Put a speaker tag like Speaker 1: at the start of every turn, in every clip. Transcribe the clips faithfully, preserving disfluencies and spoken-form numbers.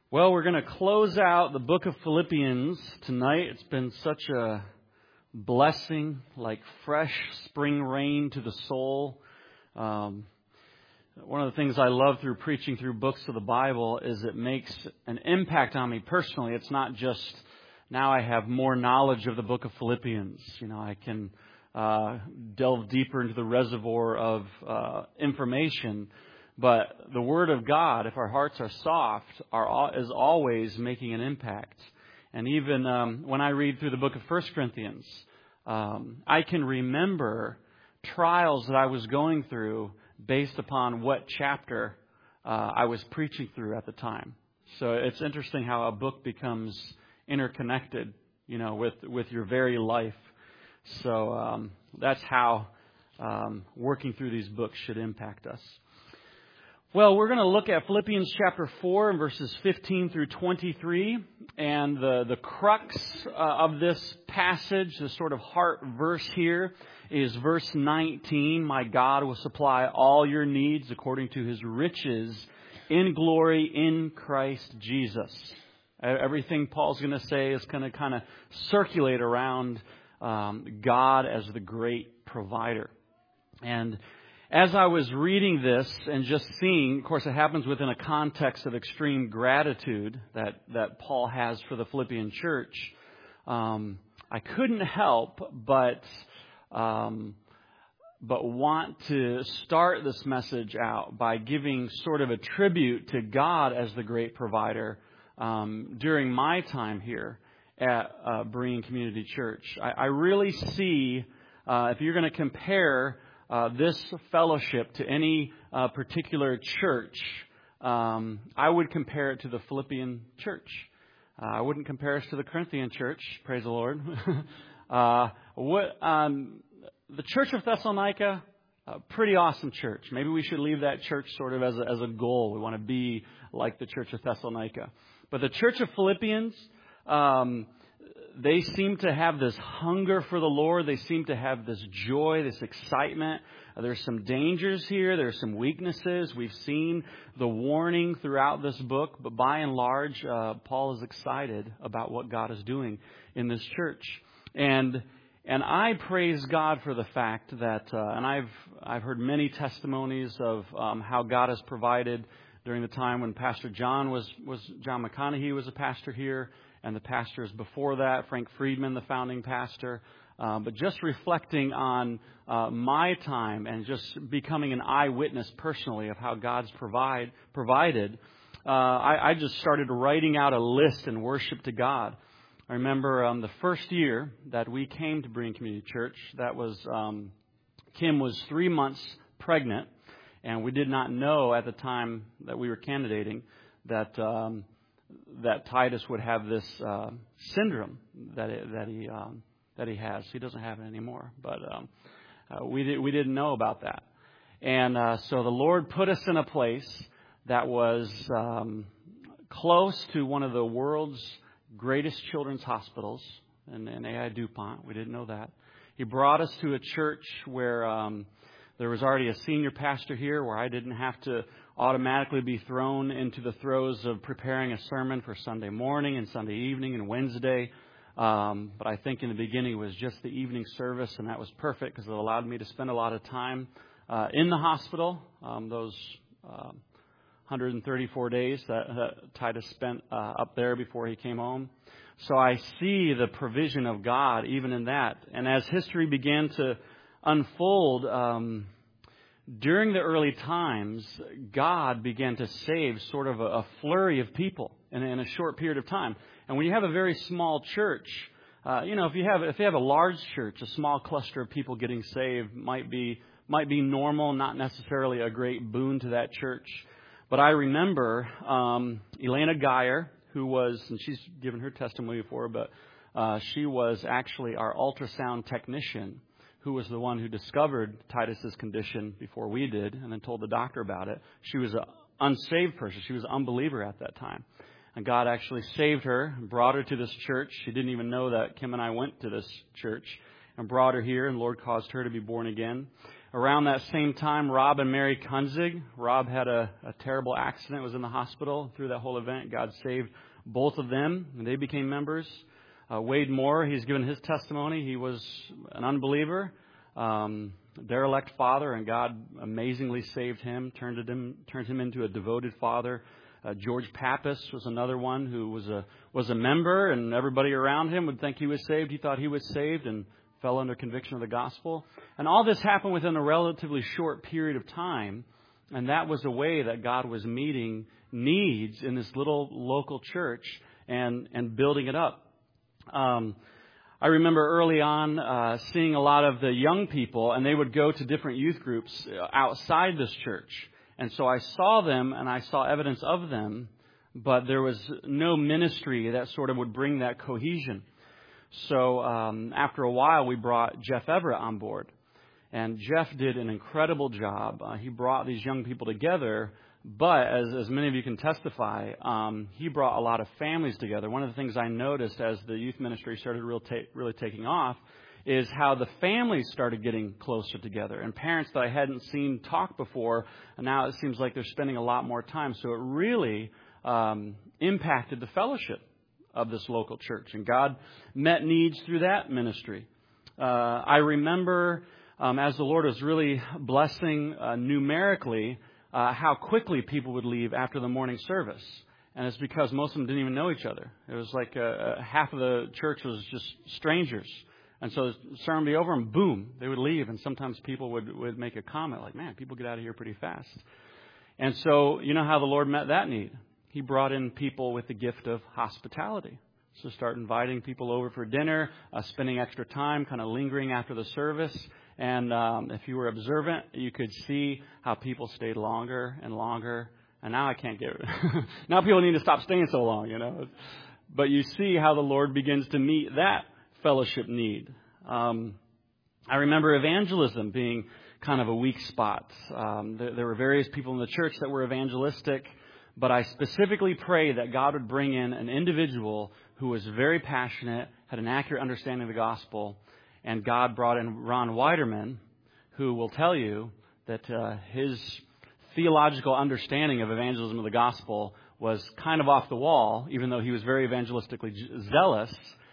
Speaker 1: Well, we're going to close out the book of Philippians tonight. It's been such a blessing, like fresh spring rain to the soul. Um, one of the things I love through preaching through books of the Bible is it makes an impact on me personally. It's not just now I have more knowledge of the book of Philippians. You know, I can uh, delve deeper into the reservoir of uh, information. But the Word of God, if our hearts are soft, are is always making an impact. And even um, when I read through the book of First Corinthians, um, I can remember trials that I was going through based upon what chapter uh, I was preaching through at the time. So it's interesting how a book becomes interconnected, you know, with, with your very life. So um, that's how um, working through these books should impact us. Well, we're going to look at Philippians chapter four and verses fifteen through twenty-three. And the, the crux uh, of this passage, the sort of heart verse here, is verse nineteen. My God will supply all your needs according to His riches in glory in Christ Jesus. Everything Paul's going to say is going to kind of circulate around um, God as the great provider. And as I was reading this and just seeing, of course, it happens within a context of extreme gratitude that, that Paul has for the Philippian church, um, I couldn't help but um, but want to start this message out by giving sort of a tribute to God as the great provider um, during my time here at uh, Berean Community Church. I, I really see, uh, if you're going to compare Uh, this fellowship to any uh, particular church, um, I would compare it to the Philippian church. Uh, I wouldn't compare us to the Corinthian church, praise the Lord. uh, what um, the Church of Thessalonica, a pretty awesome church. Maybe we should leave that church sort of as a, as a goal. We want to be like the Church of Thessalonica. But the Church of Philippians, um, they seem to have this hunger for the Lord. They seem to have this joy, this excitement. There's some dangers here. There's some weaknesses. We've seen the warning throughout this book. But by and large, uh, Paul is excited about what God is doing in this church. And and I praise God for the fact that, uh, and I've I've heard many testimonies of um, how God has provided during the time when Pastor John was, was John McConaughey was a pastor here. And the pastors before that, Frank Friedman, the founding pastor. Um, but just reflecting on uh, my time and just becoming an eyewitness personally of how God's provide provided, uh, I, I just started writing out a list in worship to God. I remember um, the first year that we came to Berean Community Church, that was um, Kim was three months pregnant, and we did not know at the time that we were candidating that Um, that Titus would have this uh, syndrome that it, that he um, that he has. He doesn't have it anymore, but um, uh, we did, we didn't know about that. And uh, so the Lord put us in a place that was um, close to one of the world's greatest children's hospitals in, in A I DuPont. We didn't know that. He brought us to a church where um, there was already a senior pastor here, where I didn't have to automatically be thrown into the throes of preparing a sermon for Sunday morning and Sunday evening and Wednesday. Um, but I think in the beginning it was just the evening service, and that was perfect because it allowed me to spend a lot of time uh, in the hospital, um, those uh, one hundred thirty-four days that, that Titus spent uh, up there before he came home. So I see the provision of God even in that. And as history began to unfold, um, during the early times, God began to save sort of a, a flurry of people in, in a short period of time. And when you have a very small church, uh, you know, if you have if you have a large church, a small cluster of people getting saved might be might be normal, not necessarily a great boon to that church. But I remember um, Elena Geyer, who was, and she's given her testimony before, but uh, she was actually our ultrasound technician, who was the one who discovered Titus's condition before we did and then told the doctor about it. She was an unsaved person. She was an unbeliever at that time. And God actually saved her and brought her to this church. She didn't even know that Kim and I went to this church and brought her here, and the Lord caused her to be born again. I Around that same time, Rob and Mary Kunzig. Rob had a, a terrible accident, was in the hospital. Through that whole event, God saved both of them, and they became members. Uh, Wade Moore, he's given his testimony. He was an unbeliever, um, derelict father, and God amazingly saved him, turned him, turned him into a devoted father. Uh, George Pappas was another one who was a was a member, and everybody around him would think he was saved. He thought he was saved and fell under conviction of the gospel. And all this happened within a relatively short period of time, and that was a way that God was meeting needs in this little local church and, and building it up. Um, I remember early on uh, seeing a lot of the young people, and they would go to different youth groups outside this church. And so I saw them, and I saw evidence of them, but there was no ministry that sort of would bring that cohesion. So um, after a while, we brought Jeff Everett on board. And Jeff did an incredible job. Uh, he brought these young people together, but as, as many of you can testify, um, he brought a lot of families together. One of the things I noticed as the youth ministry started real ta- really taking off is how the families started getting closer together. And parents that I hadn't seen talk before, and now it seems like they're spending a lot more time. So it really um, impacted the fellowship of this local church. And God met needs through that ministry. Uh, I remember um, as the Lord was really blessing uh, numerically, uh, how quickly people would leave after the morning service. And it's because most of them didn't even know each other. It was like uh, half of the church was just strangers. And so the sermon would be over and boom, they would leave. And sometimes people would, would make a comment like, man, people get out of here pretty fast. And so you know how the Lord met that need? He brought in people with the gift of hospitality. So start inviting people over for dinner, uh, spending extra time, kind of lingering after the service. And um, if you were observant, you could see how people stayed longer and longer. And now I can't get it. Now people need to stop staying so long, you know. But you see how the Lord begins to meet that fellowship need. Um, I remember evangelism being kind of a weak spot. Um, there, there were various people in the church that were evangelistic, but I specifically prayed that God would bring in an individual who was very passionate, had an accurate understanding of the gospel, and God brought in Ron Weiderman, who will tell you that uh, his theological understanding of evangelism of the gospel was kind of off the wall, even though he was very evangelistically zealous.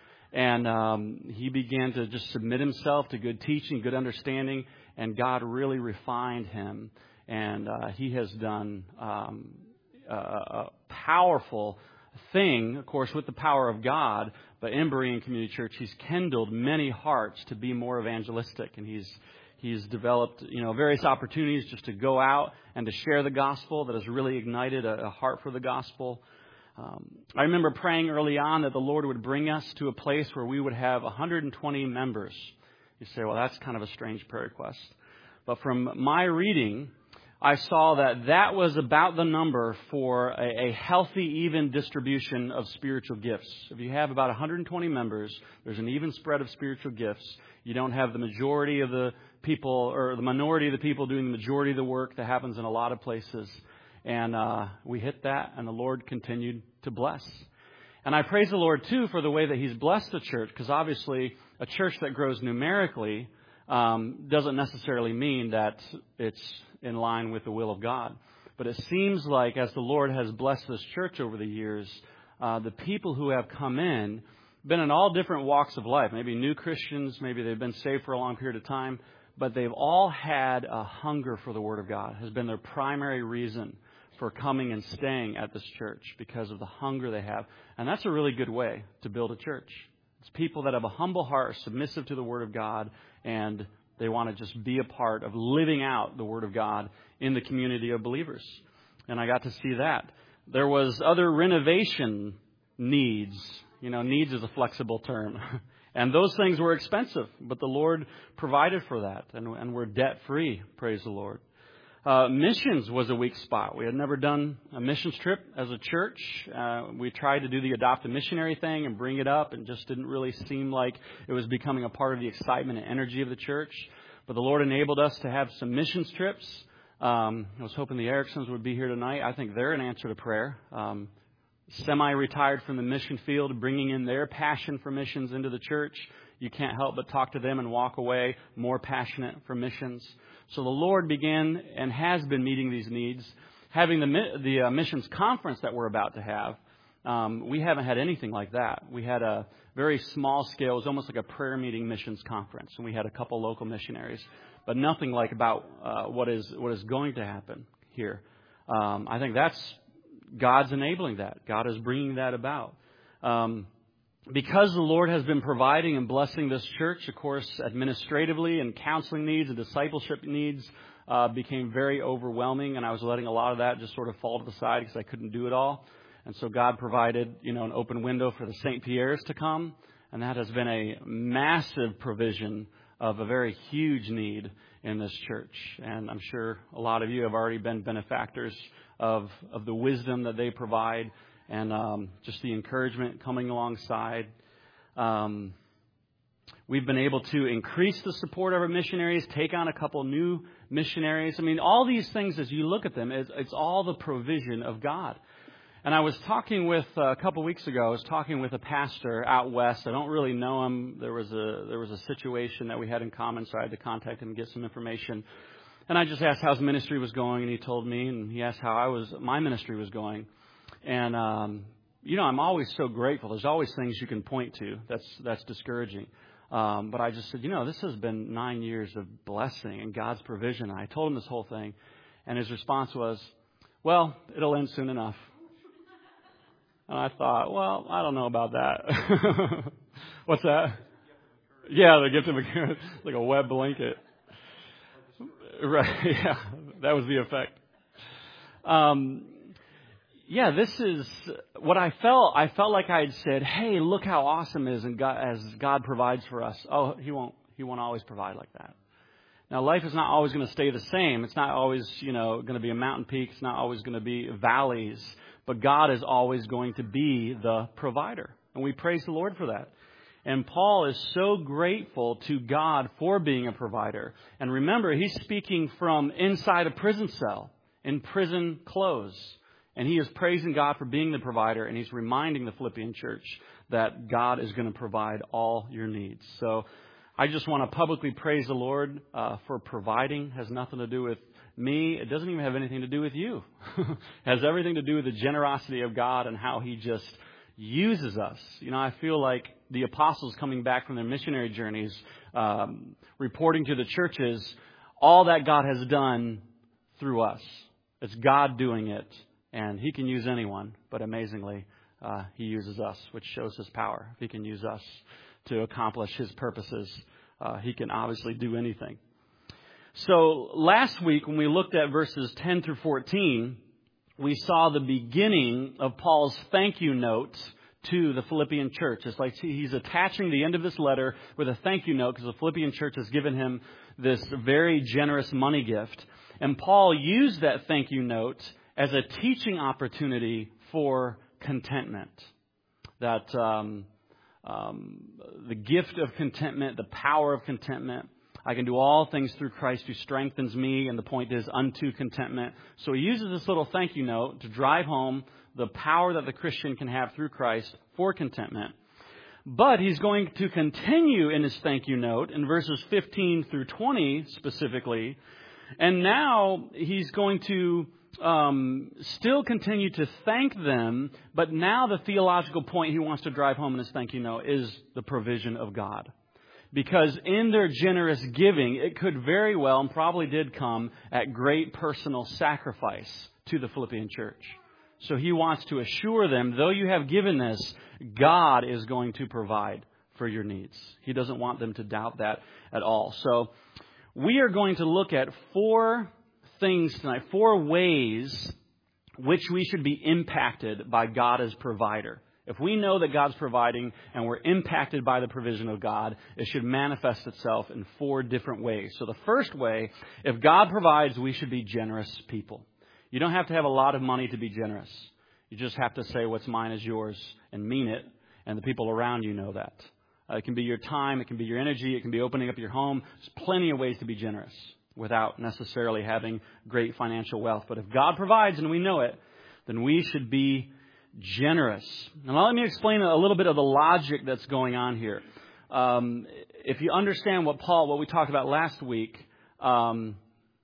Speaker 1: And um, he began to just submit himself to good teaching, good understanding, and God really refined him. And uh, he has done um, a, a powerful thing, of course, with the power of God. But in Berean Community Church, he's kindled many hearts to be more evangelistic, and he's he's developed, you know, various opportunities just to go out and to share the gospel that has really ignited a, a heart for the gospel. Um, I remember praying early on that the Lord would bring us to a place where we would have one hundred twenty members. You say, well, that's kind of a strange prayer request. But from my reading, I saw that that was about the number for a, a healthy, even distribution of spiritual gifts. If you have about one hundred twenty members, there's an even spread of spiritual gifts. You don't have the majority of the people or the minority of the people doing the majority of the work that happens in a lot of places. And uh, we hit that, and the Lord continued to bless. And I praise the Lord, too, for the way that He's blessed the church, because obviously a church that grows numerically um, doesn't necessarily mean that it's in line with the will of God. But it seems like as the Lord has blessed this church over the years, uh, the people who have come in, been in all different walks of life, maybe new Christians, maybe they've been saved for a long period of time, but they've all had a hunger for the Word of God, has been their primary reason for coming and staying at this church because of the hunger they have. And that's a really good way to build a church. It's people that have a humble heart, submissive to the Word of God, and they want to just be a part of living out the Word of God in the community of believers. And I got to see that. There was other renovation needs. You know, needs is a flexible term. And those things were expensive, but the Lord provided for that, and, and we're debt-free, praise the Lord. Uh, missions was a weak spot. We had never done a missions trip as a church. Uh, we tried to do the adopt a missionary thing and bring it up, and just didn't really seem like it was becoming a part of the excitement and energy of the church. But the Lord enabled us to have some missions trips. Um, I was hoping the Ericksons would be here tonight. I think they're an answer to prayer. Um, semi-retired from the mission field, bringing in their passion for missions into the church. You can't help but talk to them and walk away more passionate for missions. So the Lord began and has been meeting these needs. Having the the uh, missions conference that we're about to have, um, we haven't had anything like that. We had a very small scale. It was almost like a prayer meeting missions conference, and we had a couple local missionaries, but nothing like about uh, what is what is going to happen here. Um, I think that's God's enabling that. God is bringing that about. Um, because the Lord has been providing and blessing this church, of course, administratively and counseling needs and discipleship needs uh, became very overwhelming. And I was letting a lot of that just sort of fall to the side because I couldn't do it all. And so God provided, you know, an open window for the Saint Pierres to come. And that has been a massive provision of a very huge need in this church. And I'm sure a lot of you have already been benefactors of, of the wisdom that they provide and um, just the encouragement coming alongside. Um, we've been able to increase the support of our missionaries, take on a couple new missionaries. I mean, all these things, as you look at them, it's, it's all the provision of God. And I was talking with, uh, a couple weeks ago, I was talking with a pastor out west. I don't really know him. There was a there was a situation that we had in common, so I had to contact him and get some information. And I just asked how his ministry was going, and he told me, and he asked how I was my ministry was going. And, um, you know, I'm always so grateful. There's always things you can point to that's that's discouraging. Um, but I just said, you know, this has been nine years of blessing and God's provision. And I told him this whole thing. And his response was, well, it'll end soon enough. And I thought, well, I don't know about that. What's that? Yeah, the gift of a like a web blanket. Right, yeah, that was the effect. Um, yeah, this is what I felt. I felt like I had said, hey, look how awesome it is and God, as God provides for us. Oh, he won't, he won't always provide like that. Now, life is not always going to stay the same. It's not always, you know, going to be a mountain peak. It's not always going to be valleys. But God is always going to be the provider. And we praise the Lord for that. And Paul is so grateful to God for being a provider. And remember, he's speaking from inside a prison cell, in prison clothes. And he is praising God for being the provider. And he's reminding the Philippian church that God is going to provide all your needs. So I just want to publicly praise the Lord uh, for providing. It has nothing to do with me. It doesn't even have anything to do with you. It has everything to do with the generosity of God and how he just uses us. You know, I feel like the apostles coming back from their missionary journeys, um, reporting to the churches, all that God has done through us. It's God doing it. And he can use anyone, but amazingly, uh, he uses us, which shows his power. If he can use us to accomplish his purposes, uh, he can obviously do anything. So last week, when we looked at verses ten through fourteen, we saw the beginning of Paul's thank you note to the Philippian church. It's like he's attaching the end of this letter with a thank you note because the Philippian church has given him this very generous money gift. And Paul used that thank you note as a teaching opportunity for contentment. That um, um, the gift of contentment, the power of contentment. I can do all things through Christ who strengthens me. And the point is unto contentment. So he uses this little thank you note to drive home the power that the Christian can have through Christ for contentment. But he's going to continue in his thank you note in verses fifteen through twenty specifically. And now he's going to um, still continue to thank them. But now the theological point he wants to drive home in his thank you note is the provision of God. Because in their generous giving, it could very well and probably did come at great personal sacrifice to the Philippian church. So he wants to assure them, though you have given this, God is going to provide for your needs. He doesn't want them to doubt that at all. So we are going to look at four things tonight, four ways which we should be impacted by God as provider. If we know that God's providing and we're impacted by the provision of God, it should manifest itself in four different ways. So the first way, if God provides, we should be generous people. You don't have to have a lot of money to be generous. You just have to say what's mine is yours and mean it. And the people around you know that. Uh, it can be your time. It can be your energy. It can be opening up your home. There's plenty of ways to be generous without necessarily having great financial wealth. But if God provides and we know it, then we should be generous. Now let me explain a little bit of the logic that's going on here. Um, if you understand what Paul, what we talked about last week, um,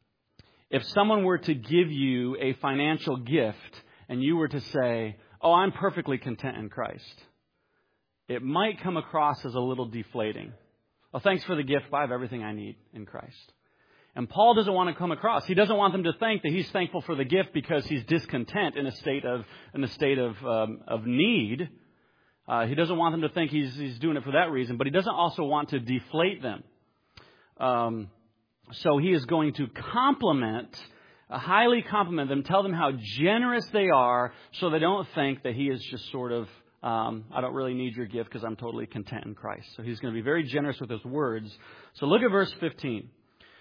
Speaker 1: if someone were to give you a financial gift and you were to say, "Oh, I'm perfectly content in Christ," it might come across as a little deflating. "Oh, thanks for the gift, but I have everything I need in Christ." And Paul doesn't want to come across. He doesn't want them to think that he's thankful for the gift because he's discontent in a state of in a state of um, of need. Uh, he doesn't want them to think he's he's doing it for that reason, but he doesn't also want to deflate them. Um, so he is going to compliment, uh, highly compliment them, tell them how generous they are, so they don't think that he is just sort of, um, I don't really need your gift because I'm totally content in Christ. So he's going to be very generous with his words. So look at verse fifteen.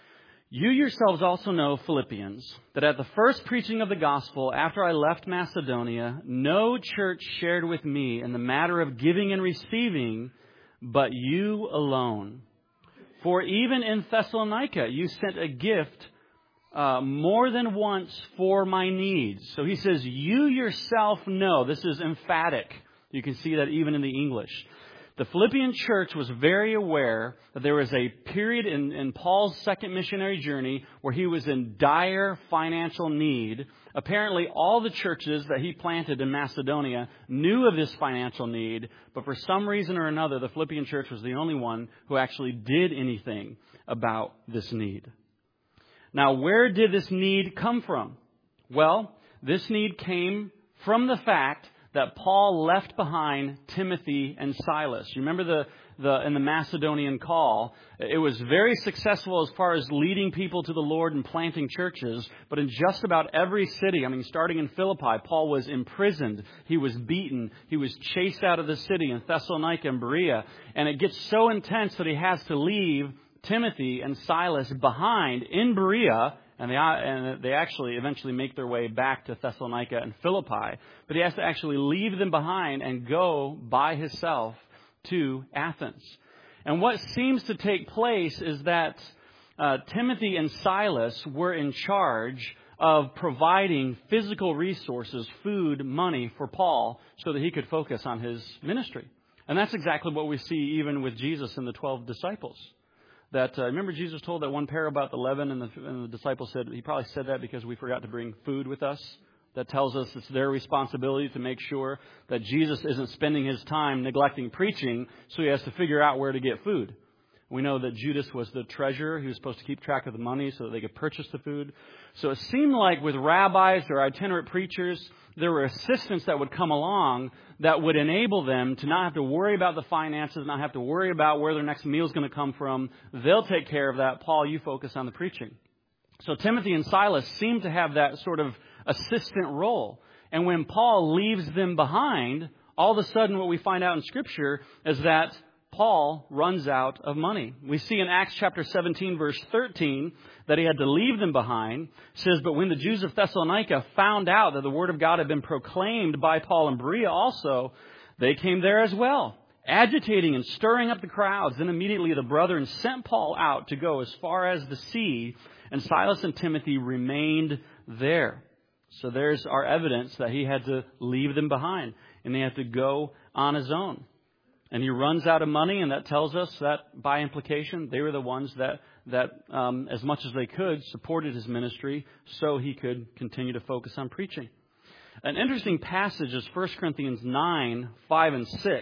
Speaker 1: "You yourselves also know, Philippians, that at the first preaching of the gospel, after I left Macedonia, no church shared with me in the matter of giving and receiving, but you alone. For even in Thessalonica, you sent a gift uh, more than once for my needs." So he says, you yourself know. This is emphatic. You can see that even in the English. The Philippian church was very aware that there was a period in, in Paul's second missionary journey where he was in dire financial need. Apparently, all the churches that he planted in Macedonia knew of this financial need, but for some reason or another, the Philippian church was the only one who actually did anything about this need. Now, where did this need come from? Well, this need came from the fact that Paul left behind Timothy and Silas. You remember the, the in the Macedonian call, it was very successful as far as leading people to the Lord and planting churches. But in just about every city, I mean, starting in Philippi, Paul was imprisoned. He was beaten. He was chased out of the city in Thessalonica and Berea. And it gets so intense that he has to leave Timothy and Silas behind in Berea. And they, and they actually eventually make their way back to Thessalonica and Philippi. But he has to actually leave them behind and go by himself to Athens. And what seems to take place is that uh, Timothy and Silas were in charge of providing physical resources, food, money for Paul so that he could focus on his ministry. And that's exactly what we see even with Jesus and the twelve disciples. That uh, remember Jesus told that one parable about the leaven, and the, and the disciples said, he probably said that because we forgot to bring food with us. That tells us it's their responsibility to make sure that Jesus isn't spending his time neglecting preaching, so he has to figure out where to get food. We know that Judas was the treasurer. He was supposed to keep track of the money so that they could purchase the food. So it seemed like with rabbis or itinerant preachers, there were assistants that would come along that would enable them to not have to worry about the finances, not have to worry about where their next meal is going to come from. They'll take care of that. Paul, you focus on the preaching. So Timothy and Silas seem to have that sort of assistant role. And when Paul leaves them behind, all of a sudden what we find out in Scripture is that Paul runs out of money. We see in Acts chapter seventeen, verse thirteen, that he had to leave them behind. It says, "But when the Jews of Thessalonica found out that the word of God had been proclaimed by Paul and Berea also, they came there as well, agitating and stirring up the crowds. Then immediately the brethren sent Paul out to go as far as the sea, and Silas and Timothy remained there." So there's our evidence that he had to leave them behind, and they had to go on his own. And he runs out of money, and that tells us that by implication, they were the ones that, that um, as much as they could, supported his ministry so he could continue to focus on preaching. An interesting passage is First Corinthians nine, five and six.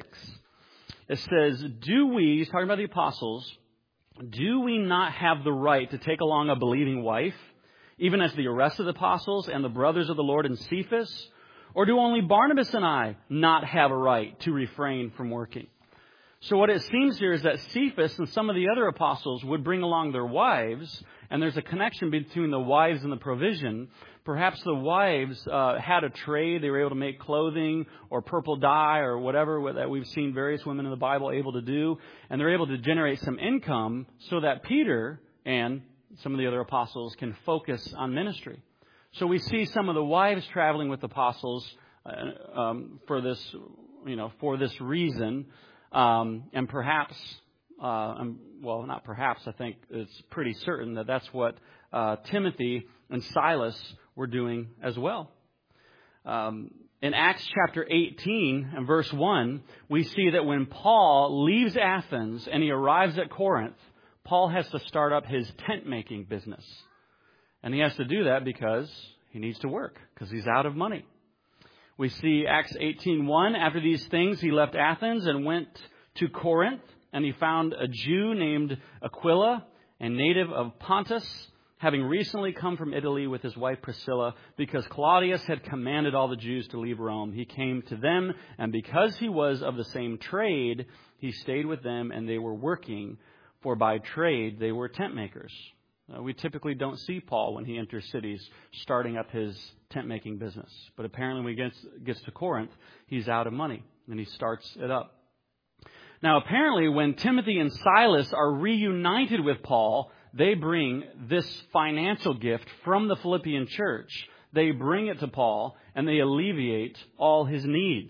Speaker 1: It says, "Do we," he's talking about the apostles, "do we not have the right to take along a believing wife, even as the rest of the apostles and the brothers of the Lord and Cephas? Or do only Barnabas and I not have a right to refrain from working?" So what it seems here is that Cephas and some of the other apostles would bring along their wives, and there's a connection between the wives and the provision. Perhaps the wives uh, had a trade. They were able to make clothing or purple dye or whatever that we've seen various women in the Bible able to do, and they're able to generate some income so that Peter and some of the other apostles can focus on ministry. So we see some of the wives traveling with apostles uh, um, for this, you know, for this reason. Um, and perhaps, uh, um, well, not perhaps, I think it's pretty certain that that's what uh, Timothy and Silas were doing as well. Um, in Acts chapter eighteen and verse one, we see that when Paul leaves Athens and he arrives at Corinth, Paul has to start up his tent-making business. And he has to do that because he needs to work, because he's out of money. We see Acts eighteen one, after these things he left Athens and went to Corinth, and he found a Jew named Aquila, a native of Pontus, having recently come from Italy with his wife Priscilla, because Claudius had commanded all the Jews to leave Rome. He came to them, and because he was of the same trade, he stayed with them, and they were working, for by trade they were tent makers. Uh, we typically don't see Paul when he enters cities starting up his tent-making business. But apparently when he gets, gets to Corinth, he's out of money, and he starts it up. Now, apparently when Timothy and Silas are reunited with Paul, they bring this financial gift from the Philippian church. They bring it to Paul, and they alleviate all his needs.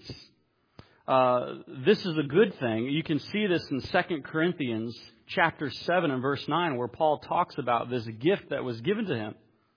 Speaker 1: Uh, this is a good thing. You can see this in Second Corinthians chapter seven and verse nine, where Paul talks about this gift that was given to him.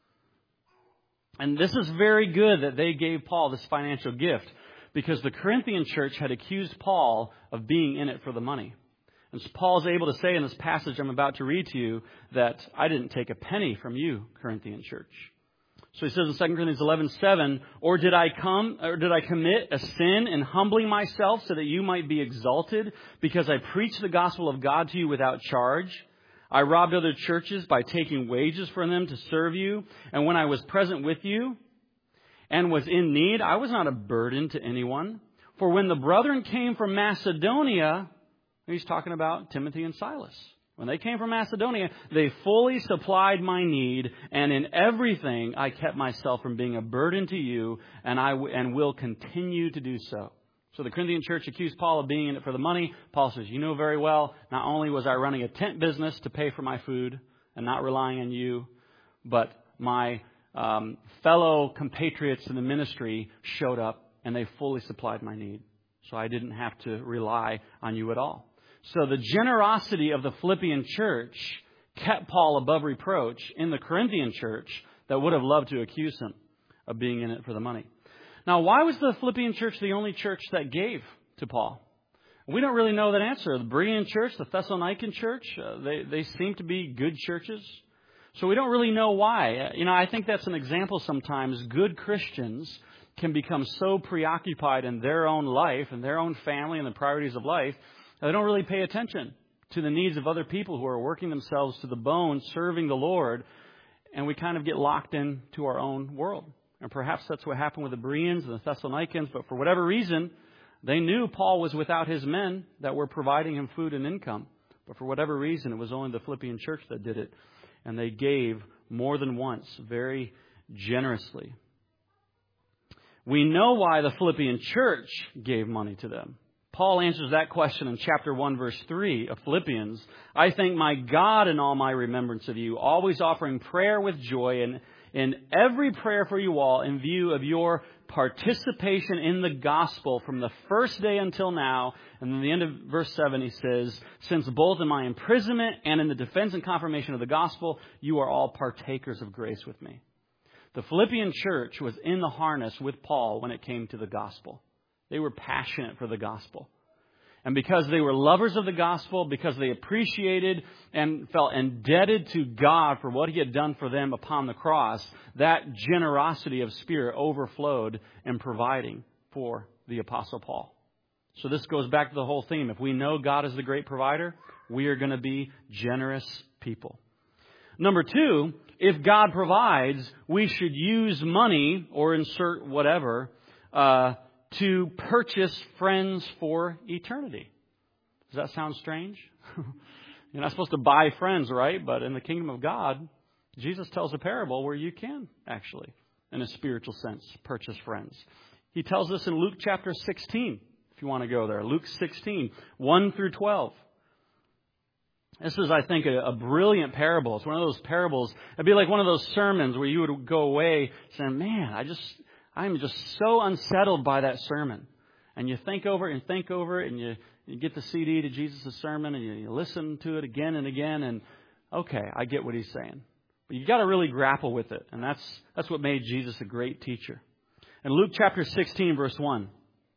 Speaker 1: And this is very good that they gave Paul this financial gift, because the Corinthian church had accused Paul of being in it for the money. And so Paul's able to say in this passage I'm about to read to you that I didn't take a penny from you, Corinthian church. So he says in Second Corinthians eleven seven, or did I come, or did I commit a sin in humbling myself so that you might be exalted, because I preached the gospel of God to you without charge? I robbed other churches by taking wages from them to serve you. And when I was present with you and was in need, I was not a burden to anyone. For when the brethren came from Macedonia, he's talking about Timothy and Silas. When they came from Macedonia, they fully supplied my need, and in everything I kept myself from being a burden to you, and I w- and will continue to do so. So the Corinthian church accused Paul of being in it for the money. Paul says, you know very well, not only was I running a tent business to pay for my food and not relying on you, but my um, fellow compatriots in the ministry showed up, and they fully supplied my need. So I didn't have to rely on you at all. So the generosity of the Philippian church kept Paul above reproach in the Corinthian church that would have loved to accuse him of being in it for the money. Now, why was the Philippian church the only church that gave to Paul? We don't really know that answer. The Berean church, the Thessalonican church, uh, they, they seem to be good churches. So we don't really know why. You know, I think that's an example sometimes. Good Christians can become so preoccupied in their own life and their own family and the priorities of life, they don't really pay attention to the needs of other people who are working themselves to the bone, serving the Lord, and we kind of get locked into our own world. And perhaps that's what happened with the Bereans and the Thessalonians, but for whatever reason, they knew Paul was without his men that were providing him food and income. But for whatever reason, it was only the Philippian church that did it, and they gave more than once, very generously. We know why the Philippian church gave money to them. Paul answers that question in chapter one, verse three of Philippians. I thank my God in all my remembrance of you, always offering prayer with joy and in every prayer for you all in view of your participation in the gospel from the first day until now. And then the end of verse seven, he says, since both in my imprisonment and in the defense and confirmation of the gospel, you are all partakers of grace with me. The Philippian church was in the harness with Paul when it came to the gospel. They were passionate for the gospel. And because they were lovers of the gospel, because they appreciated and felt indebted to God for what He had done for them upon the cross, that generosity of spirit overflowed in providing for the Apostle Paul. So this goes back to the whole theme. If we know God is the great provider, we are going to be generous people. Number two, if God provides, we should use money or insert whatever uh to purchase friends for eternity. Does that sound strange? You're not supposed to buy friends, right? But in the kingdom of God, Jesus tells a parable where you can actually, in a spiritual sense, purchase friends. He tells us in Luke chapter sixteen, if you want to go there. Luke sixteen, one through twelve. This is, I think, a, a brilliant parable. It's one of those parables. It'd be like one of those sermons where you would go away saying, man, I just... I'm just so unsettled by that sermon. And you think over it and think over it and you, you get the C D to Jesus' sermon and you, you listen to it again and again and, okay, I get what he's saying. But you've got to really grapple with it. And that's that's what made Jesus a great teacher. In Luke chapter sixteen, verse one.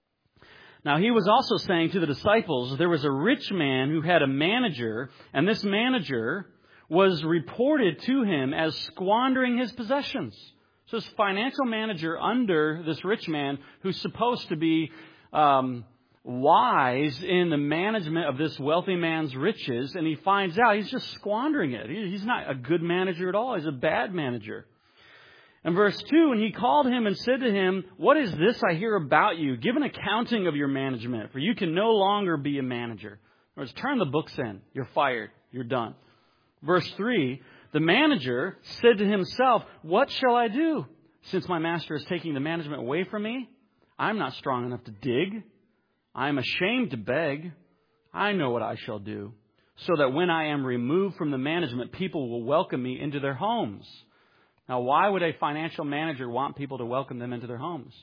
Speaker 1: Now he was also saying to the disciples, there was a rich man who had a manager, and this manager was reported to him as squandering his possessions. So this financial manager under this rich man who's supposed to be um, wise in the management of this wealthy man's riches, and he finds out he's just squandering it. He, he's not a good manager at all. He's a bad manager. In verse two, and he called him and said to him, what is this I hear about you? Give an accounting of your management, for you can no longer be a manager. In other words, turn the books in. You're fired. You're done. Verse three, the manager said to himself, what shall I do? Since my master is taking the management away from me, I'm not strong enough to dig. I am ashamed to beg. I know what I shall do, so that when I am removed from the management, people will welcome me into their homes. Now, why would a financial manager want people to welcome them into their homes?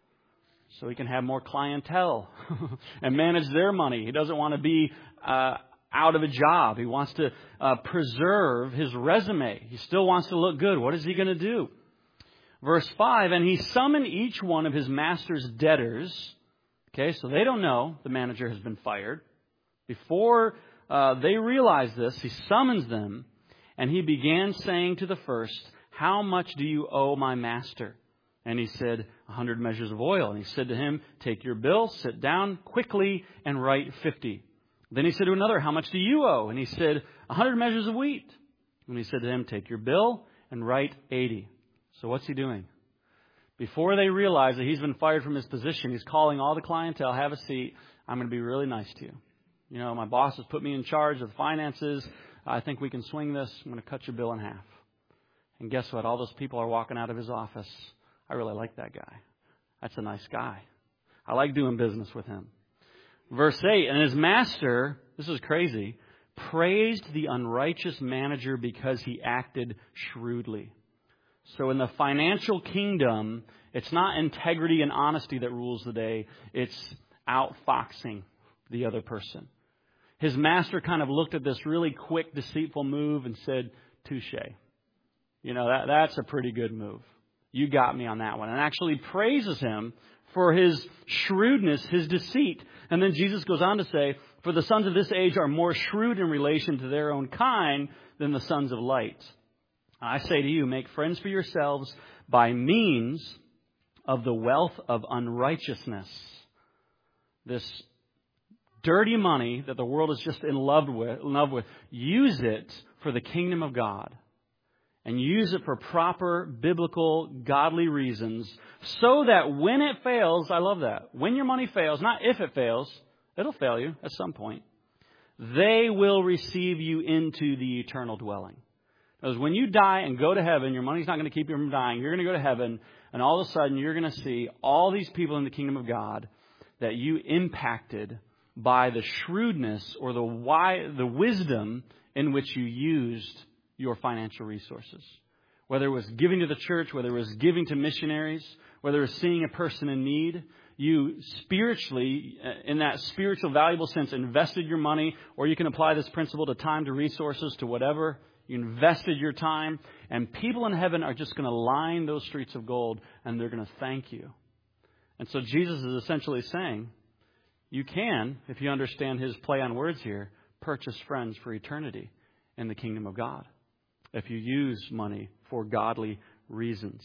Speaker 1: So he can have more clientele and manage their money. He doesn't want to be uh, out of a job. He wants to uh, preserve his resume. He still wants to look good. What is he going to do? Verse five, and he summoned each one of his master's debtors. Okay, so they don't know the manager has been fired. Before uh, they realize this, he summons them, and he began saying to the first, how much do you owe my master? And he said, a hundred measures of oil. And he said to him, take your bill, sit down quickly, and write fifty. Then he said to another, how much do you owe? And he said, a hundred measures of wheat. And he said to him, take your bill and write eighty. So what's he doing? Before they realize that he's been fired from his position, he's calling all the clientele, have a seat. I'm going to be really nice to you. You know, my boss has put me in charge of the finances. I think we can swing this. I'm going to cut your bill in half. And guess what? All those people are walking out of his office. I really like that guy. That's a nice guy. I like doing business with him. Verse eight, and his master, this is crazy, praised the unrighteous manager because he acted shrewdly. So in the financial kingdom, it's not integrity and honesty that rules the day. It's outfoxing the other person. His master kind of looked at this really quick, deceitful move and said, touche. You know, that that's a pretty good move. You got me on that one. And actually praises him for his shrewdness, his deceit. And then Jesus goes on to say, for the sons of this age are more shrewd in relation to their own kind than the sons of light. I say to you, make friends for yourselves by means of the wealth of unrighteousness. This dirty money that the world is just in love with, in love with, use it for the kingdom of God. And use it for proper, biblical, godly reasons, so that when it fails, I love that, when your money fails, not if it fails, it'll fail you at some point, they will receive you into the eternal dwelling. Because when you die and go to heaven, your money's not going to keep you from dying. You're going to go to heaven, and all of a sudden you're going to see all these people in the kingdom of God that you impacted by the shrewdness or the why, the wisdom in which you used your financial resources. Whether it was giving to the church, whether it was giving to missionaries, whether it was seeing a person in need, you spiritually, in that spiritual valuable sense, invested your money, or you can apply this principle to time, to resources, to whatever. You invested your time, and people in heaven are just going to line those streets of gold, and they're going to thank you. And so Jesus is essentially saying, you can, if you understand his play on words here, purchase friends for eternity in the kingdom of God, if you use money for godly reasons.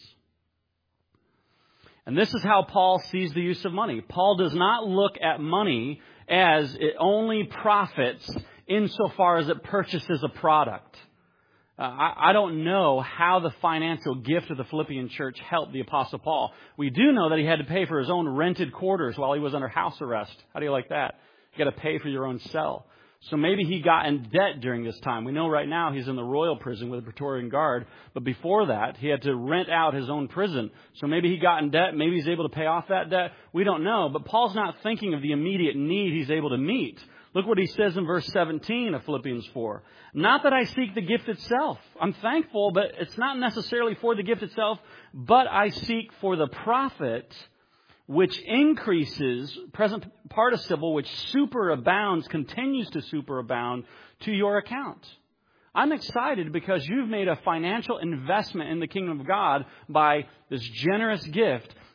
Speaker 1: And this is how Paul sees the use of money. Paul does not look at money as it only profits insofar as it purchases a product. Uh, I, I don't know how the financial gift of the Philippian church helped the Apostle Paul. We do know that he had to pay for his own rented quarters while he was under house arrest. How do you like that? You got to pay for your own cell. So maybe he got in debt during this time. We know right now he's in the royal prison with the Praetorian Guard. But before that, he had to rent out his own prison. So maybe he got in debt. Maybe he's able to pay off that debt. We don't know. But Paul's not thinking of the immediate need he's able to meet. Look what he says in verse seventeen of Philippians four. Not that I seek the gift itself. I'm thankful, but it's not necessarily for the gift itself. But I seek for the profit, which increases, present participle, which superabounds, continues to superabound to your account. I'm excited because you've made a financial investment in the kingdom of God by this generous gift.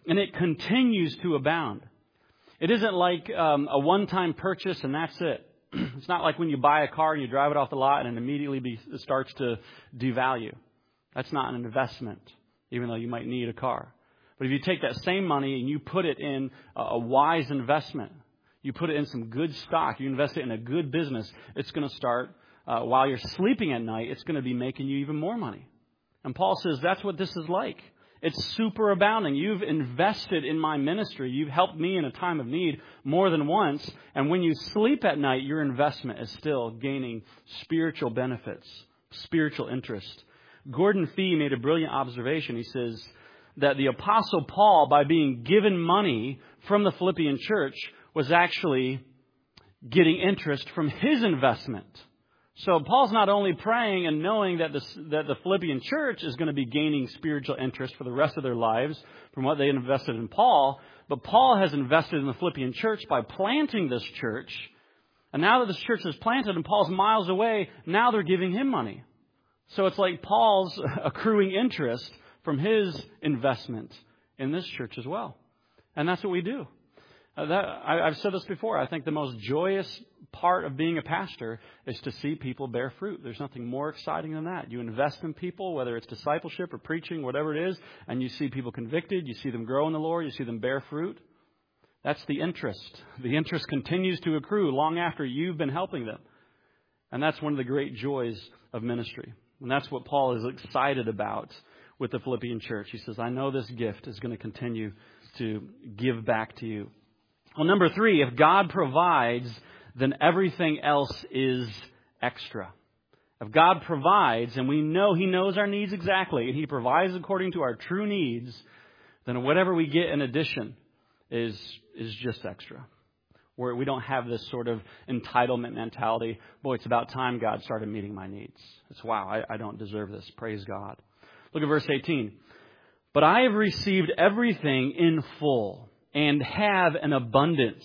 Speaker 1: And it continues to abound. It isn't like um, a one-time purchase and that's it. It's not like when you buy a car and you drive it off the lot and it immediately be, it starts to devalue. That's not an investment, even though you might need a car. But if you take that same money and you put it in a, a wise investment, you put it in some good stock, you invest it in a good business, it's going to start, uh, while you're sleeping at night, it's going to be making you even more money. And Paul says that's what this is like. It's super abounding. You've invested in my ministry. You've helped me in a time of need more than once. And when you sleep at night, your investment is still gaining spiritual benefits, spiritual interest. Gordon Fee made a brilliant observation. He says that the Apostle Paul, by being given money from the Philippian church, was actually getting interest from his investment. So Paul's not only praying and knowing that, this, that the Philippian church is going to be gaining spiritual interest for the rest of their lives from what they invested in Paul, but Paul has invested in the Philippian church by planting this church. And now that this church is planted and Paul's miles away, now they're giving him money. So it's like Paul's accruing interest from his investment in this church as well. And that's what we do. Uh, that, I, I've said this before. I think the most joyous part of being a pastor is to see people bear fruit. There's nothing more exciting than that. You invest in people, whether it's discipleship or preaching, whatever it is, and you see people convicted, you see them grow in the Lord, you see them bear fruit. That's the interest. The interest continues to accrue long after you've been helping them. And that's one of the great joys of ministry. And that's what Paul is excited about with the Philippian church. He says, I know this gift is going to continue to give back to you. Well, number three, if God provides, then everything else is extra. If God provides, and we know He knows our needs exactly, and He provides according to our true needs, then whatever we get in addition is is just extra. Where we don't have this sort of entitlement mentality. Boy, it's about time God started meeting my needs. It's wow, I, I don't deserve this. Praise God. Look at verse eighteen. But I have received everything in full and have an abundance.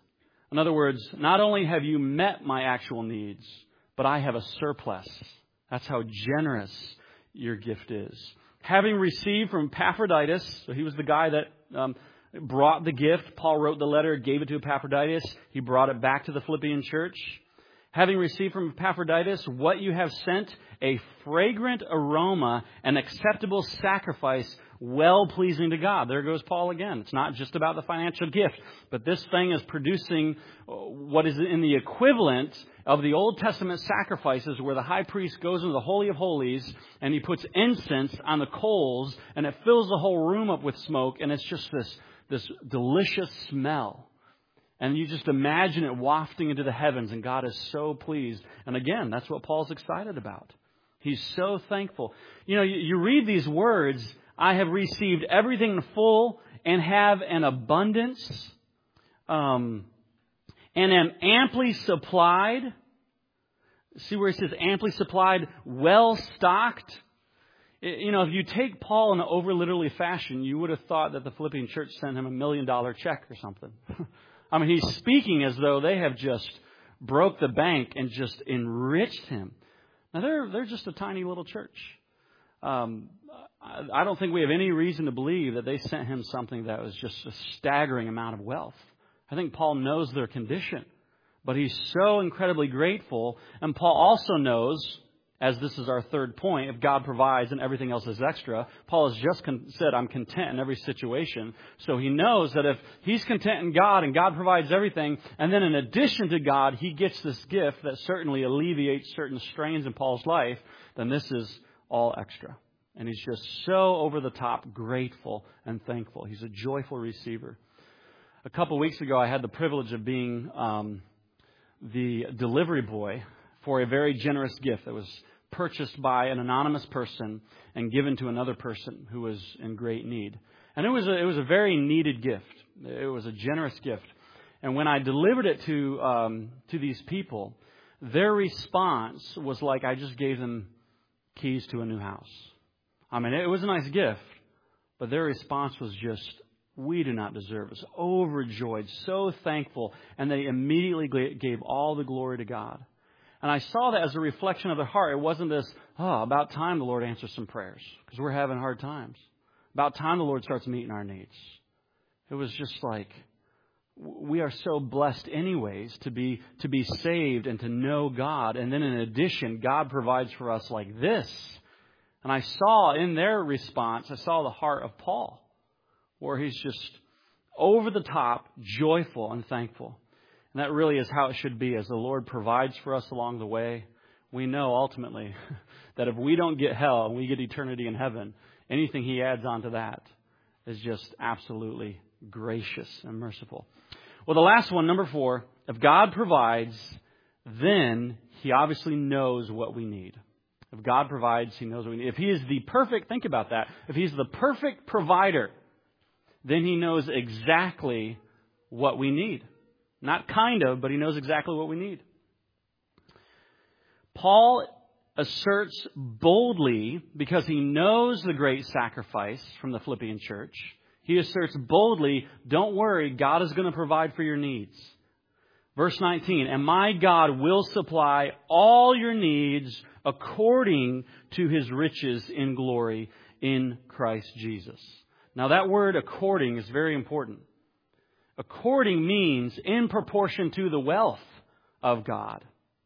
Speaker 1: In other words, not only have you met my actual needs, but I have a surplus. That's how generous your gift is. Having received from Epaphroditus, so he was the guy that um, brought the gift. Paul wrote the letter, gave it to Epaphroditus. He brought it back to the Philippian church. Having received from Epaphroditus what you have sent, a fragrant aroma, an acceptable sacrifice, well-pleasing to God. There goes Paul again. It's not just about the financial gift, but this thing is producing what is in the equivalent of the Old Testament sacrifices where the high priest goes into the Holy of Holies and he puts incense on the coals and it fills the whole room up with smoke, and it's just this, this delicious smell. And you just imagine it wafting into the heavens, and God is so pleased. And again, that's what Paul's excited about. He's so thankful. You know, you, you read these words, I have received everything in full and have an abundance, um, and am amply supplied. See where it says amply supplied, well stocked. You know, if you take Paul in an over literally fashion, you would have thought that the Philippian church sent him a million dollar check or something. I mean, he's speaking as though they have just broke the bank and just enriched him. Now, they're they're just a tiny little church. Um, I, I don't think we have any reason to believe that they sent him something that was just a staggering amount of wealth. I think Paul knows their condition, but he's so incredibly grateful. And Paul also knows, as this is our third point, if God provides and everything else is extra, Paul has just con- said, I'm content in every situation. So he knows that if he's content in God and God provides everything, and then in addition to God, he gets this gift that certainly alleviates certain strains in Paul's life, then this is all extra. And he's just so over the top grateful and thankful. He's a joyful receiver. A couple weeks ago, I had the privilege of being um, the delivery boy for a very generous gift that was purchased by an anonymous person and given to another person who was in great need. And it was a, it was a very needed gift. It was a generous gift. And when I delivered it to um, to these people, their response was like I just gave them keys to a new house. I mean, it was a nice gift, but their response was just, we do not deserve it. Overjoyed, so thankful, and they immediately gave all the glory to God. And I saw that as a reflection of their heart. It wasn't this, oh, about time the Lord answers some prayers because we're having hard times. About time the Lord starts meeting our needs. It was just like, we are so blessed anyways to be to be saved and to know God. And then in addition, God provides for us like this. And I saw in their response, I saw the heart of Paul, where he's just over the top, joyful and thankful. And that really is how it should be. As the Lord provides for us along the way, we know ultimately that if we don't get hell and we get eternity in heaven, anything He adds on to that is just absolutely gracious and merciful. Well, the last one, number four, if God provides, then He obviously knows what we need. If God provides, He knows what we need. If He is the perfect, think about that. If He's the perfect provider, then He knows exactly what we need. Not kind of, but He knows exactly what we need. Paul asserts boldly, because he knows the great sacrifice from the Philippian church, he asserts boldly, don't worry, God is going to provide for your needs. Verse nineteen, and my God will supply all your needs according to His riches in glory in Christ Jesus. Now that word according is very important. According means in proportion to the wealth of God.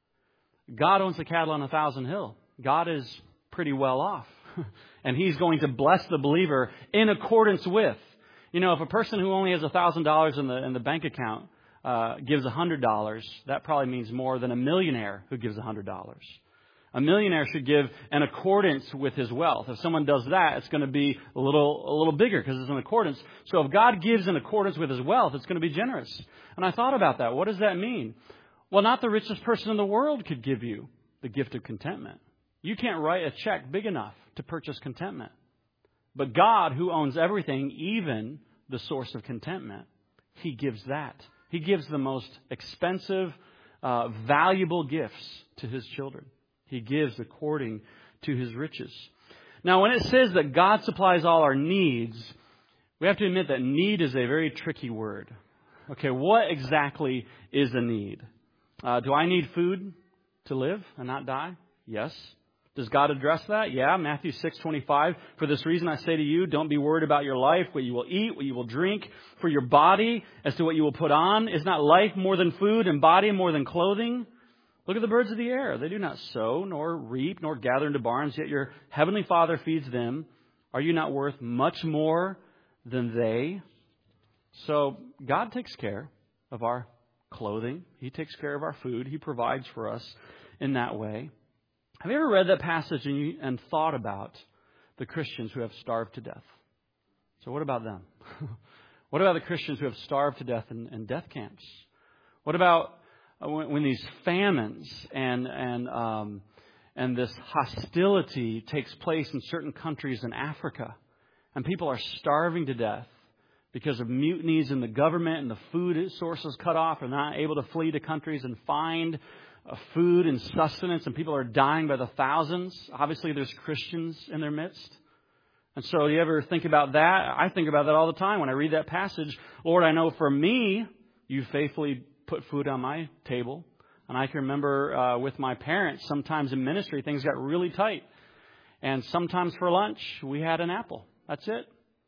Speaker 1: God owns the cattle on a thousand hill. God is pretty well off. And He's going to bless the believer in accordance with. You know, if a person who only has a thousand dollars in the in the bank account uh, gives a hundred dollars, that probably means more than a millionaire who gives a hundred dollars. A millionaire should give in accordance with his wealth. If someone does that, it's going to be a little a little bigger because it's in accordance. So if God gives in accordance with His wealth, it's going to be generous. And I thought about that. What does that mean? Well, not the richest person in the world could give you the gift of contentment. You can't write a check big enough to purchase contentment. But God, who owns everything, even the source of contentment, He gives that. He gives the most expensive, uh, valuable gifts to His children. He gives according to His riches. Now, when it says that God supplies all our needs, we have to admit that need is a very tricky word. Okay, what exactly is a need? Uh, do I need food to live and not die? Yes. Does God address that? Yeah. Matthew six twenty-five. For this reason I say to you, don't be worried about your life, what you will eat, what you will drink, for your body as to what you will put on. Is not life more than food and body more than clothing? Look at the birds of the air. They do not sow, nor reap, nor gather into barns, yet your heavenly Father feeds them. Are you not worth much more than they? So God takes care of our clothing. He takes care of our food. He provides for us in that way. Have you ever read that passage and, you, and thought about the Christians who have starved to death? So what about them? What about the Christians who have starved to death in, in death camps? What about when, when these famines and and um, and this hostility takes place in certain countries in Africa, and people are starving to death because of mutinies in the government and the food sources cut off and not able to flee to countries and find uh, food and sustenance, and people are dying by the thousands. Obviously, there's Christians in their midst. And so you ever think about that? I think about that all the time when I read that passage. Lord, I know for me, you faithfully put food on my table. And I can remember uh, with my parents, sometimes in ministry, things got really tight. And sometimes for lunch, we had an apple. That's it.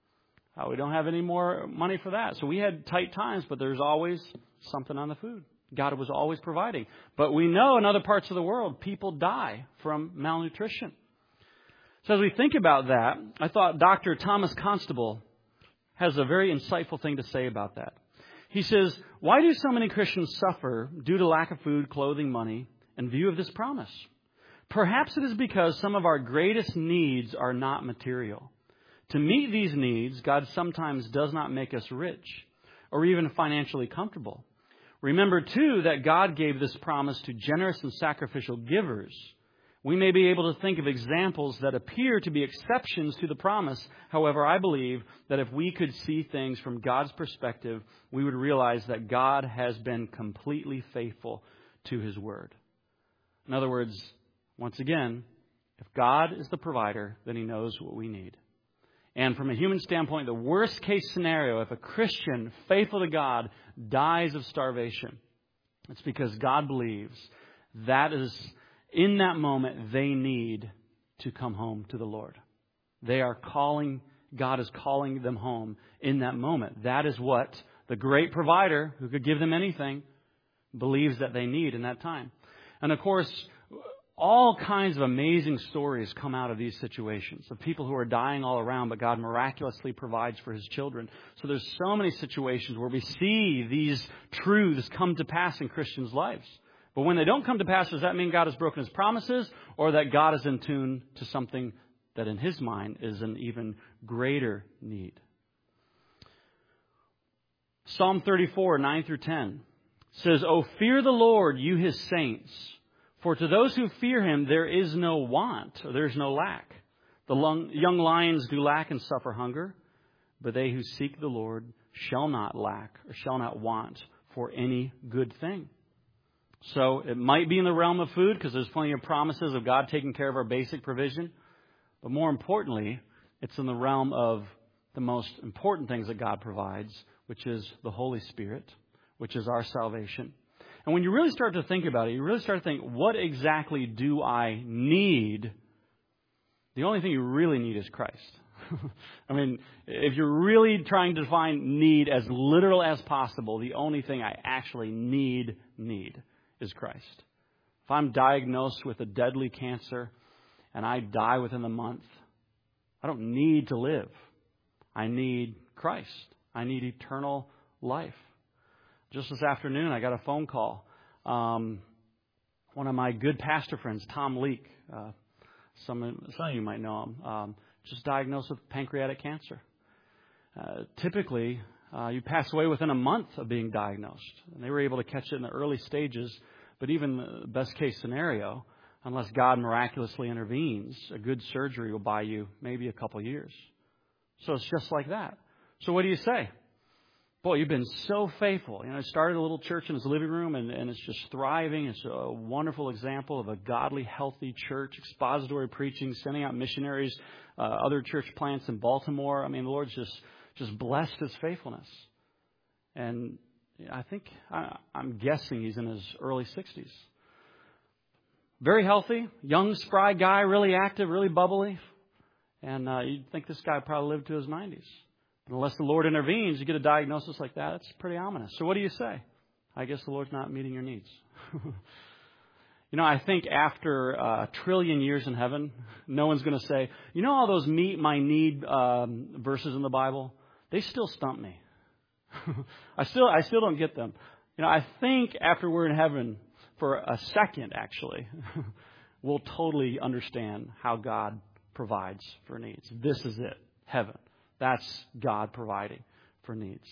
Speaker 1: Uh, we don't have any more money for that. So we had tight times, but there's always something on the food. God was always providing. But we know in other parts of the world, people die from malnutrition. So as we think about that, I thought Doctor Thomas Constable has a very insightful thing to say about that. He says, why do so many Christians suffer due to lack of food, clothing, money, in view of this promise? Perhaps it is because some of our greatest needs are not material. To meet these needs, God sometimes does not make us rich or even financially comfortable. Remember, too, that God gave this promise to generous and sacrificial givers. We may be able to think of examples that appear to be exceptions to the promise. However, I believe that if we could see things from God's perspective, we would realize that God has been completely faithful to His word. In other words, once again, if God is the provider, then He knows what we need. And from a human standpoint, the worst case scenario, if a Christian faithful to God dies of starvation, it's because God believes that is, in that moment, they need to come home to the Lord. They are calling God is calling them home in that moment. That is what the great provider, who could give them anything, believes that they need in that time. And of course, all kinds of amazing stories come out of these situations of people who are dying all around, but God miraculously provides for His children. So there's so many situations where we see these truths come to pass in Christians' lives. But when they don't come to pass, does that mean God has broken His promises, or that God is in tune to something that in His mind is an even greater need? Psalm thirty-four, nine through ten says, "O fear the Lord, you His saints. For to those who fear Him, there is no want, or there is no lack. The young lions do lack and suffer hunger, but they who seek the Lord shall not lack or shall not want for any good thing." So it might be in the realm of food, because there's plenty of promises of God taking care of our basic provision. But more importantly, it's in the realm of the most important things that God provides, which is the Holy Spirit, which is our salvation. And when you really start to think about it, you really start to think, what exactly do I need? The only thing you really need is Christ. I mean, if you're really trying to define need as literal as possible, the only thing I actually need, need is Christ. If I'm diagnosed with a deadly cancer and I die within the month, I don't need to live. I need Christ. I need eternal life. Just this afternoon, I got a phone call. Um, one of my good pastor friends, Tom Leake, uh, some, some of you might know him, um, just diagnosed with pancreatic cancer. Uh, typically, uh, you pass away within a month of being diagnosed. And they were able to catch it in the early stages. But even the best case scenario, unless God miraculously intervenes, a good surgery will buy you maybe a couple years. So it's just like that. So what do you say? Boy, you've been so faithful. You know, I started a little church in his living room, and, and it's just thriving. It's a wonderful example of a godly, healthy church, expository preaching, sending out missionaries, uh, other church plants in Baltimore. I mean, the Lord's just just blessed His faithfulness. And I think, I, I'm guessing he's in his early sixties. Very healthy, young, spry guy, really active, really bubbly. And uh, you'd think this guy probably lived to his nineties. Unless the Lord intervenes, you get a diagnosis like that, it's pretty ominous. So what do you say? I guess the Lord's not meeting your needs. You know, I think after a trillion years in heaven, no one's going to say, you know all those meet my need um, verses in the Bible? They still stump me. I still I still don't get them. You know, I think after we're in heaven for a second, actually, we'll totally understand how God provides for needs. This is it, heaven. That's God providing for needs.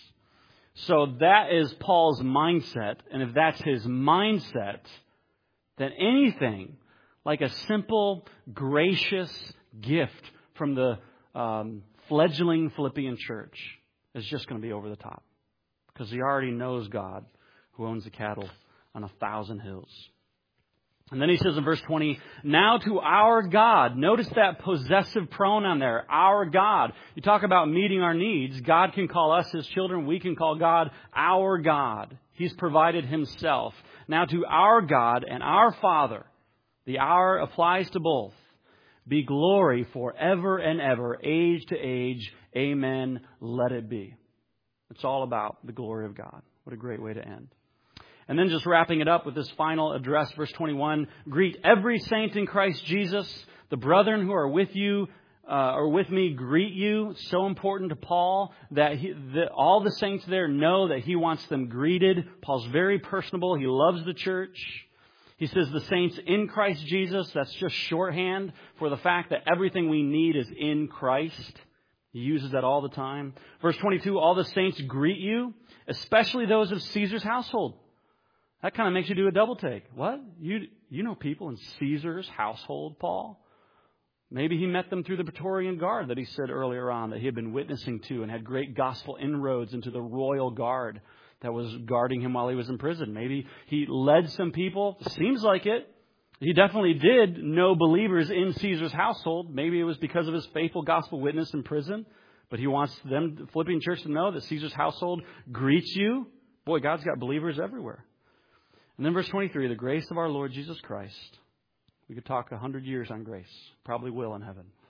Speaker 1: So that is Paul's mindset. And if that's his mindset, then anything like a simple, gracious gift from the um, fledgling Philippian church is just going to be over the top. Because he already knows God, who owns the cattle on a thousand hills. And then he says in verse twenty, now to our God. Notice that possessive pronoun there, our God. You talk about meeting our needs. God can call us His children. We can call God our God. He's provided Himself. Now to our God and our Father. The our applies to both. Be glory forever and ever, age to age. Amen. Let it be. It's all about the glory of God. What a great way to end. And then just wrapping it up with this final address, verse twenty-one. Greet every saint in Christ Jesus. The brethren who are with you, uh, or with me, greet you. It's so important to Paul that, he, that all the saints there know that he wants them greeted. Paul's very personable. He loves the church. He says the saints in Christ Jesus. That's just shorthand for the fact that everything we need is in Christ. He uses that all the time. Verse twenty-two, all the saints greet you, especially those of Caesar's household. That kind of makes you do a double take. What? You you know people in Caesar's household, Paul? Maybe he met them through the Praetorian Guard that he said earlier on that he had been witnessing to and had great gospel inroads into the royal guard that was guarding him while he was in prison. Maybe he led some people. Seems like it. He definitely did know believers in Caesar's household. Maybe it was because of his faithful gospel witness in prison. But he wants them, the Philippian church, to know that Caesar's household greets you. Boy, God's got believers everywhere. And then verse twenty-three, the grace of our Lord Jesus Christ. We could talk a hundred years on grace. Probably will in heaven.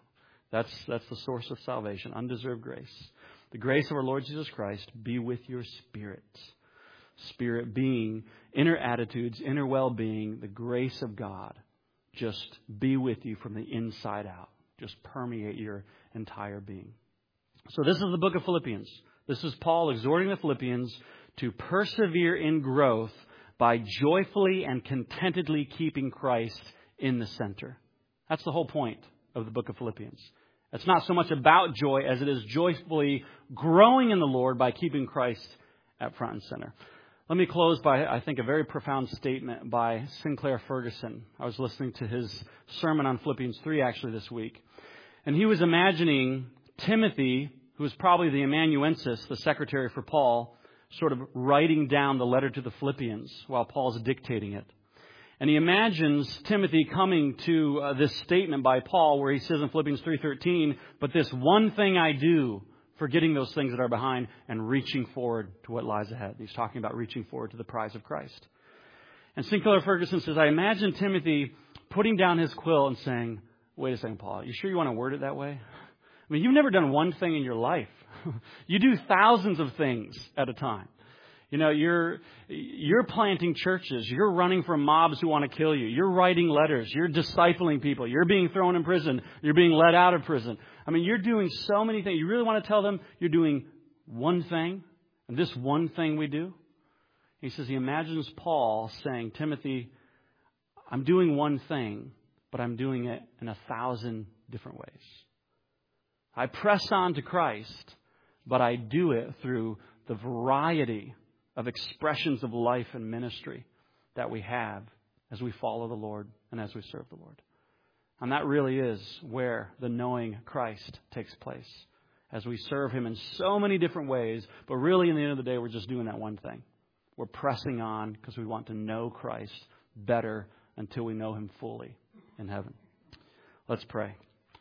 Speaker 1: That's, that's the source of salvation, undeserved grace. The grace of our Lord Jesus Christ be with your spirit. Spirit being inner attitudes, inner well-being, the grace of God just be with you from the inside out. Just permeate your entire being. So this is the book of Philippians. This is Paul exhorting the Philippians to persevere in growth by joyfully and contentedly keeping Christ in the center. That's the whole point of the book of Philippians. It's not so much about joy as it is joyfully growing in the Lord by keeping Christ at front and center. Let me close by, I think, a very profound statement by Sinclair Ferguson. I was listening to his sermon on Philippians three actually this week. And he was imagining Timothy, who was probably the amanuensis, the secretary for Paul, sort of writing down the letter to the Philippians while Paul's dictating it. And he imagines Timothy coming to uh, this statement by Paul where he says in Philippians three thirteen, but this one thing I do, forgetting those things that are behind and reaching forward to what lies ahead. He's talking about reaching forward to the prize of Christ. And Sinclair Ferguson says, I imagine Timothy putting down his quill and saying, wait a second, Paul, you sure you want to word it that way? I mean, you've never done one thing in your life. You do thousands of things at a time. You know, you're you're planting churches. You're running from mobs who want to kill you. You're writing letters. You're discipling people. You're being thrown in prison. You're being let out of prison. I mean, you're doing so many things. You really want to tell them you're doing one thing, and this one thing we do? He says he imagines Paul saying, Timothy, I'm doing one thing, but I'm doing it in a thousand different ways. I press on to Christ, but I do it through the variety of expressions of life and ministry that we have as we follow the Lord and as we serve the Lord. And that really is where the knowing Christ takes place. As we serve Him in so many different ways, but really in the end of the day, we're just doing that one thing. We're pressing on because we want to know Christ better until we know Him fully in heaven. Let's pray.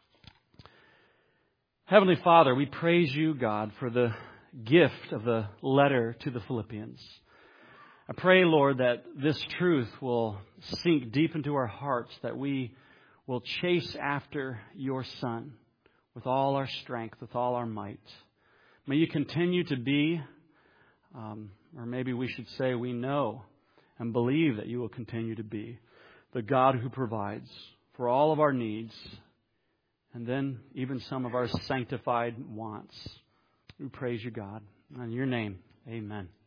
Speaker 1: Heavenly Father, we praise You, God, for the gift of the letter to the Philippians. I pray, Lord, that this truth will sink deep into our hearts, that we will chase after Your Son with all our strength, with all our might. May You continue to be, um, or maybe we should say we know and believe that You will continue to be the God who provides for all of our needs and then even some of our sanctified wants. We praise You, God. In Your name, amen.